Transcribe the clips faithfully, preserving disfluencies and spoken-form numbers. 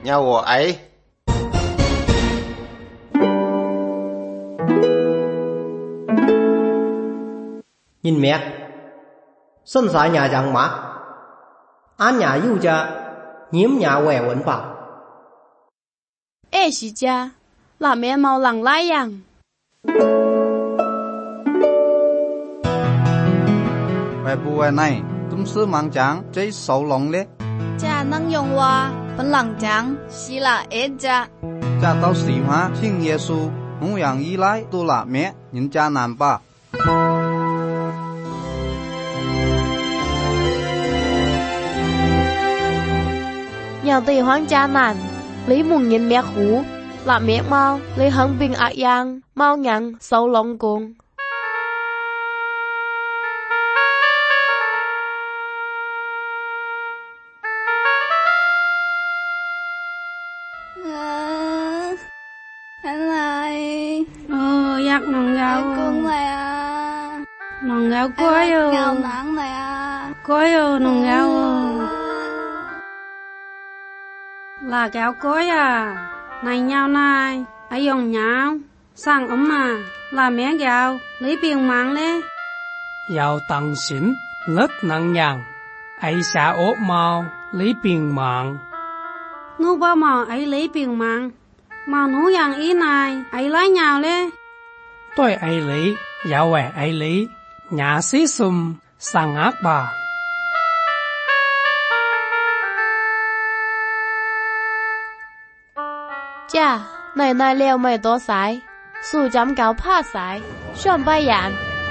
nhà của ấy. Nhìn mẹ, sân xã nhà chẳng mà, án nhà yêu cha, nhiễm nhà quẻ vấn bảo. Ê xí cha, là mẹ mau lặng lại yang. Về bù về này, tùm sư mang cháng, cháy sầu lòng lế. Cha năng dùng hoa, vẫn lặng cháng, xí là ế cha. Cha tao xí hóa, xin Giê-xu, ngũ yang y lái, tu là mẹ, nhìn cha nàn ba. Nhà tì hoang cha nàn, lý mùng nhìn mẹ khủ, là mẹ mau, lý hăng bình ạ yang, mau nhắn, sâu lòng cùng. Anh lại. Ồ, giặc nòng gạo. Cùng lại à. Nòng gạo coi ồ. Gạo nắng này à. Coi ồ, nòng gạo ồ. Là gạo coi à. Này nhau này, ai dòng nhau. Sang ấm à, là mẹ gạo, lấy biển mạng lê. Giàu tăng xín, rất nặng nhàng. Ấy xã ốp mau, lấy biển mạng. Nô bao mò ấy lấy biển mạng. Mà nô yang ý này, ấy lấy nhau lê. Tôi ấy lấy, giáo vẻ ấy lấy. Nhà sĩ xùm, sang ác bà. Cha, này này leo mày tố sái, su chấm cáo pha sái, xuân bay yàn.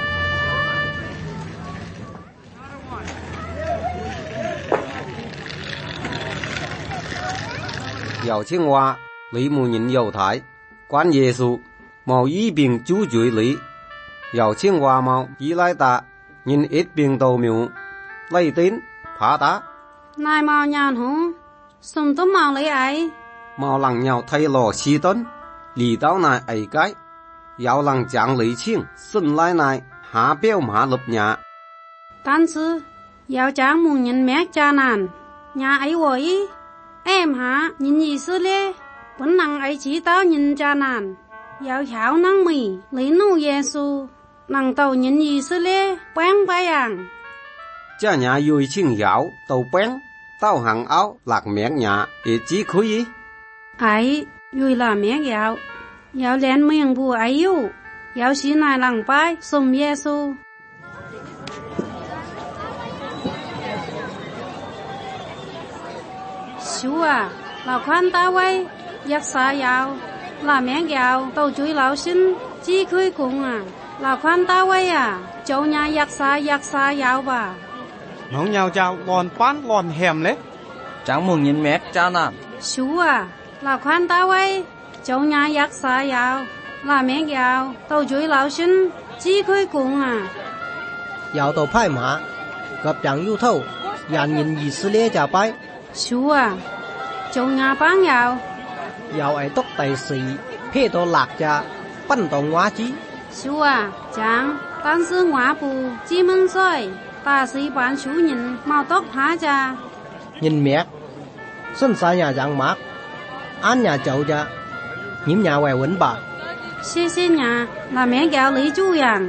Giàu chiếng hoa, lý mù nhìn dầu thái, quán Giê-xu, màu y bình chú chuối lý. Giàu chiếng hoa màu y lai ta, nhìn ít bình tàu miu, lấy tín, phá tá. Này màu nhàn hú, xùm tóm màu lấy ấy. Màu lăng nhau thay lò xí tân, lì tao này ấy cái. Giàu lăng chẳng lý chiêng, xuân lai này, hạ béo mà lập nhà. Tán sư, giàu chẳng mù nhìn mẹ cha nàn, nhà ấy vô ý. Em hả, nhìn gì sư lê, vẫn năng ấy chỉ tao nhìn cha nàn. Giàu chảo năng mì, lấy nụ Giê-xu, năng tàu nhìn gì sư lê, bén bayàng. Cha nhà vui chiêng giáo, tàu bén, tao hằng áo, lạc mẹ nhà, để chí khối ý. Ấy, vui là mẹ gạo, giàu lên miệng bù ấy yêu, giàu xí này lặng bay, xùm Giê-xu. Chú à, là khoan ta quay, giặc xa giàu, là mẹ gạo, tàu chuối lão sinh, chi khơi cùng à, là khoan ta quay à, châu nhà giặc xa giặc xa giàu bà. Nó nhau chào lòn bán lòn hèm đấy. Chẳng mừng nhìn mẹ cha nàn. Chú à, là khoan ta quay, châu nhà giặc xa giàu, là mẹ gạo, tàu chuối lão sinh, chi khơi cùng à. Giàu tàu phai mà, gặp chẳng yêu thâu, dàn nhìn gì sư lê chà bái. Chú à, châu nhà bán gạo. Giàu ấy tốc tài sĩ, phê tổ lạc cha, bắn tổ hóa chí. Chú à, chẳng, tán sư hóa bù, chi mân xoay, ta sĩ bán chú nhìn, mau tốc phá cha. Nhìn mẹ, sân xã nhà chẳng mát, án nhà chậu cha, nhiễm nhà quẻ vấn bà. Xê xê nhà, là mẹ gạo lý chú yang.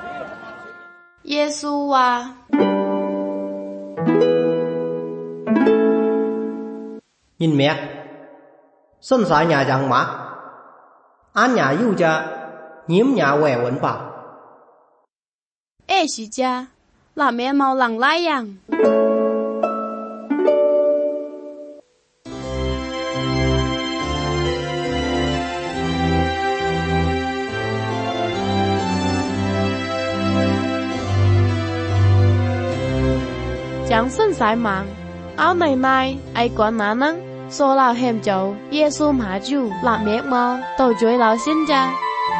Giê-xu à. Nhìn mẹ, sân xã nhà chẳng mát, án nhà yêu cha, nhiễm nhà quẻ vấn bà. Ê xí cha, là mẹ mau lặng lại yang. Chẳng sân sải mạng, áo này này, ai quản ná nắng, xô lao hèm chậu, Giê-xu mà chú, là mẹ mau, tàu chuối lão xin cha.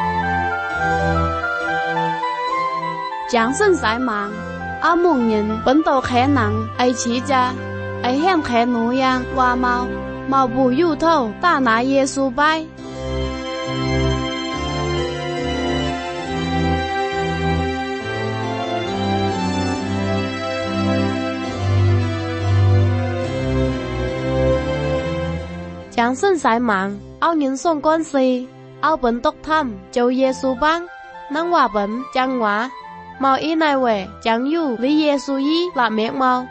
Chẳng sân sải mạng, áo mùng nhìn, bấn tàu khẽ nặng, ai chỉ cha, ai hèm khẽ nụ yang, hoa mau, mau bù yu thâu, ta ná Giê-xu bay. chẳng sinh sải mạng, ao nhìn sông con si, ao bấn tốc thăm, châu Giêsu băng, năng hòa bấn, chẳng hóa, màu y này về, chẳng yu, lý Giêsu y, là miệng màu.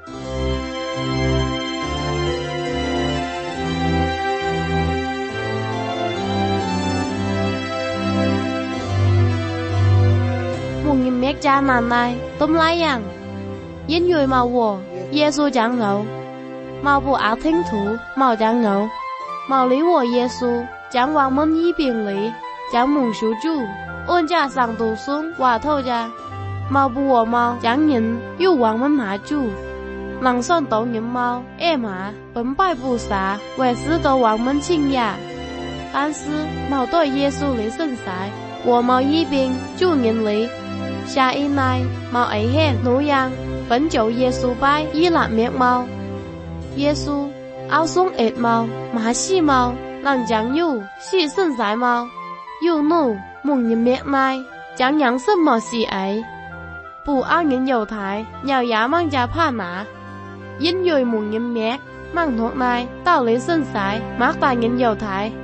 Một nghìn mét cha nàn này, tôm lái yang, yên người màu vua, Giêsu chẳng ngầu, màu vua áo thính thủ, màu chẳng ngầu, màu lý vua Giêsu, chẳng hoàng môn y biển lý, chẳng mùng sú chu, ôn cha sang tù xuống, hòa thâu cha, màu vua màu chẳng nhìn, yu hoàng môn hạ chu, lăng son tấu nhìn màu, em hạ, bấm bài bù xá, về sư tấu hoàng môn chinh ya,但是毛对耶稣理身材，我毛一边就年里，下一奈毛矮hen奴样，本就耶稣拜伊拉面貌，耶稣凹松ít毛马细毛，人讲有细身材毛，有怒梦人面奈，讲养生毛细矮，不按人犹太，要也mang家怕拿，因为梦人面mang thuộc này道lý身材mắc tài nhân犹太。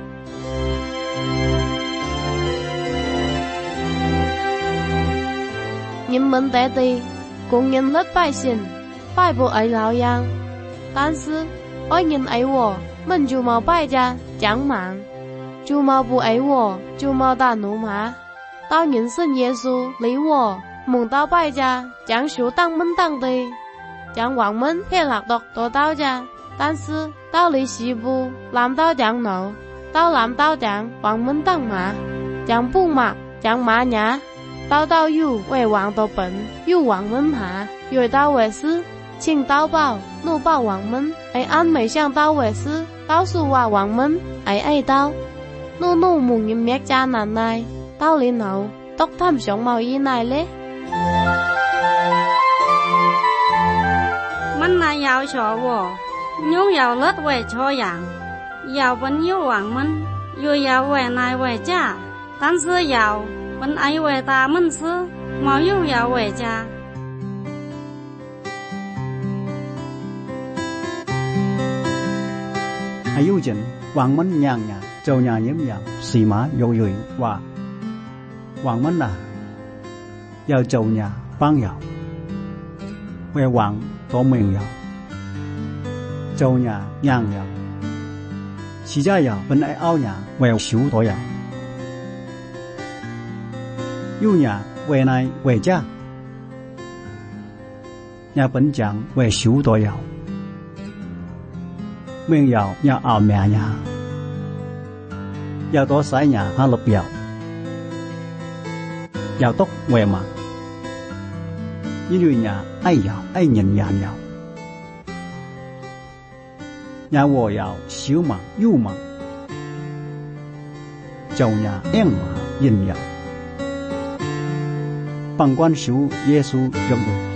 人们在地供人乐百姓，拜不爱老样，但是爱人爱我，们就冇拜家讲忙，就冇不爱我，就冇打怒骂。到人信耶稣理我，蒙到拜家讲修当门当地，讲王门骗lạc độc多到家，但是到理西部làm到讲no，到làm到讲王门当马，讲不马讲马nhà。到到有为王都本有王门下，有到为师，请到报怒报王门，爱安美向到为师，到数话王门，爱爱到，怒怒蒙人灭家难耐，到里头督tham上毛衣này咧。 มันนายาวชอวยุ่งยาวเลิศเวชออย่างยาวเป็นยุ่งหวังมันอยู่ยาวเวนายเวจ้าตั้งซื้อยาวเป็นไอเวตามันซื้อมาอยู่ยาวเวจ้าอายุจันหวังมันย่างเนี่ยเจ้าหน้าเยี่ยมยาวสีม้าโยโย่ว่าหวังมันน่ะยาวเจ้าหน้าปังยาวเวหวังตัวเมืองยาวเจ้าหน้าย่างยาวสีจ้ายาวเป็นไอเอาหน้าเวชิวตัวยาวอยู่หน้าเวนายเวจ้าหน้าเป็นจังเวชิวตัวยาวเมืองยาวหน้าเอาแม่หน้ายาวตัวสายหน้าหาลบยาวยาวตกเวมา因为nhà ai giàu ai nhận nhà giàu nhà wo giàu xíu mà yêu mà giàu nhà em mà nhìn giàu bằng quan xíu Giêsu trong đời